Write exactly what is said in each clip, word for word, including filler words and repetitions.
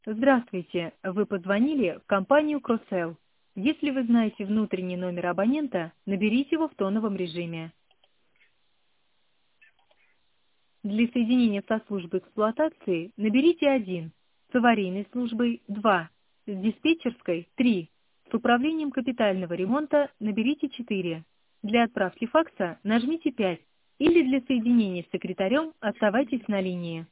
Здравствуйте, вы позвонили в компанию Crossell. Если вы знаете внутренний номер абонента, наберите его в тоновом режиме. Для соединения со службой эксплуатации наберите один, с аварийной службой два, с диспетчерской три, с управлением капитального ремонта наберите четыре. Для отправки факса нажмите пять или для соединения с секретарем оставайтесь на линии.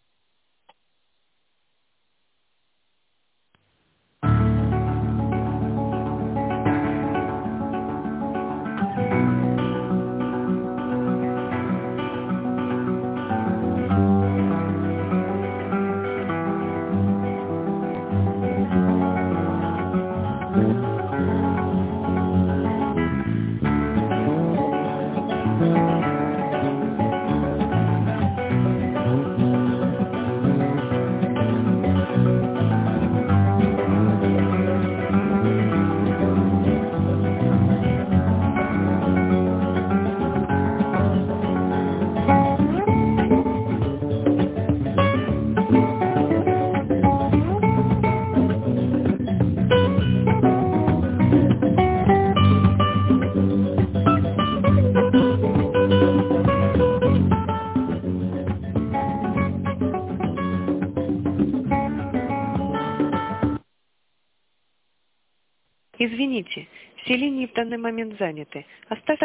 Извините, все линии в данный момент заняты. Оставьте